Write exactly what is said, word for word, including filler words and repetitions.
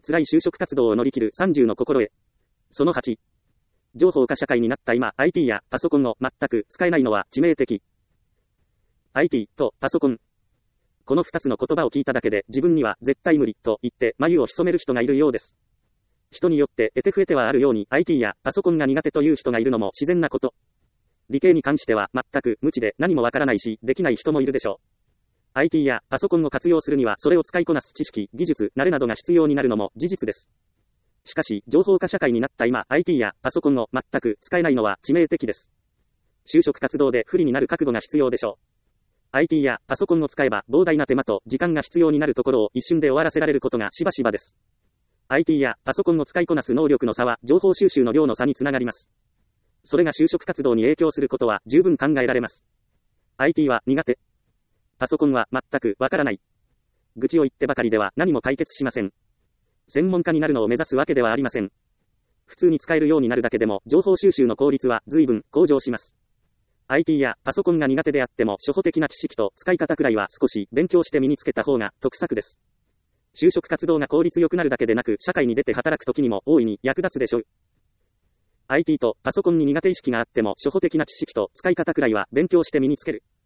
辛い就職活動を乗り切るさんじゅうの心得。そのはち。情報化社会になった今、アイティー やパソコンを全く使えないのは致命的。アイティー とパソコン。この二つの言葉を聞いただけで自分には絶対無理と言って眉を潜める人がいるようです。人によって得て増えてはあるように アイティー やパソコンが苦手という人がいるのも自然なこと。理系に関しては全く無知で何もわからないしできない人もいるでしょう。アイティー やパソコンを活用するにはそれを使いこなす知識、技術、慣れなどが必要になるのも事実です。しかし、情報化社会になった今、アイティー やパソコンを全く使えないのは致命的です。就職活動で不利になる覚悟が必要でしょう。アイティー やパソコンを使えば膨大な手間と時間が必要になるところを一瞬で終わらせられることがしばしばです。アイティー やパソコンを使いこなす能力の差は情報収集の量の差につながります。それが就職活動に影響することは十分考えられます。アイティー は苦手。パソコンは全くわからない。愚痴を言ってばかりでは何も解決しません。専門家になるのを目指すわけではありません。普通に使えるようになるだけでも情報収集の効率は随分向上します。アイティー やパソコンが苦手であっても初歩的な知識と使い方くらいは少し勉強して身につけた方が得策です。就職活動が効率良くなるだけでなく社会に出て働く時にも大いに役立つでしょう。アイティー とパソコンに苦手意識があっても初歩的な知識と使い方くらいは勉強して身につける。